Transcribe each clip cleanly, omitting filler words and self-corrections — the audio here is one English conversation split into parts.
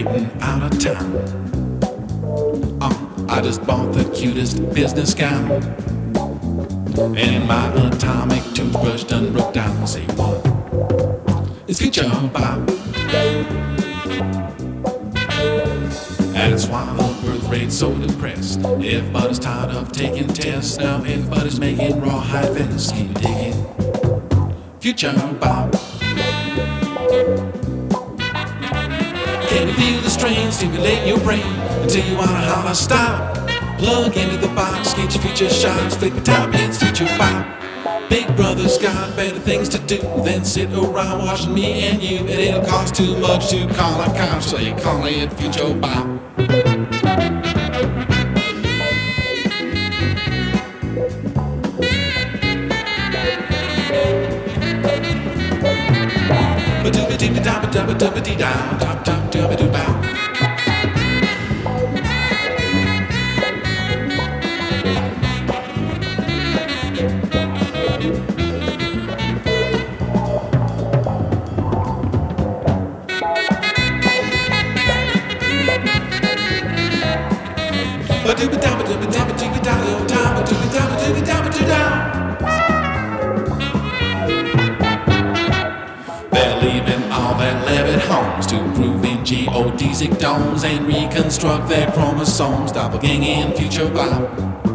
waiting out of town. I just bought the cutest business gown, and my atomic toothbrush done broke down. Say what? It's Future Bob. That's why the birth rate's so depressed. Everybody's tired of taking tests. Now everybody's making rawhide vests. Can you dig it? Future Bob. Can you feel the strain stimulate your brain until you wanna holler stop? Plug into the box, get your future shots, flick the top, it's Future Bob. Big brother's got better things to do than sit around watching me and you. And it'll cost too much to call a cop, so you call it Future Bob. Ba-dooba-dee-da-ba-dooba-dee-da, top-top-dooba-doo-bow. They're leaving all their levied homes to prove in geodesic domes and reconstruct their chromosomes, doppelganging Future Bob.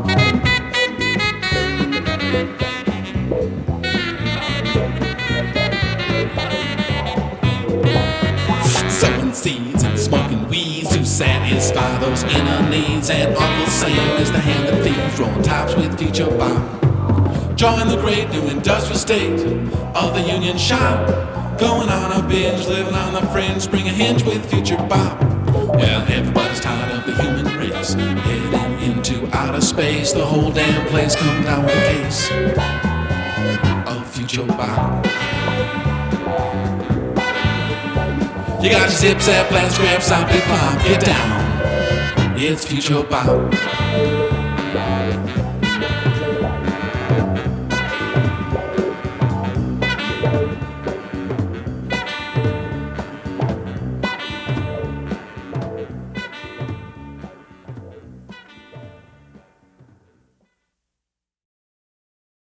Sowing seeds and smoking weeds to satisfy those inner needs, and Uncle Sam is the hand that feeds, rolling tops with Future Bob. Join the great new industrial state of the Union Shop, going on a binge, living on the fringe, bring a hinge with Future Bob. Well, everybody's tired of the human race, heading into outer space. The whole damn place comes down with a case of Future Bob. You got your zip, zap, blast, grab, stop, big bomb, get down. It's Future Bob.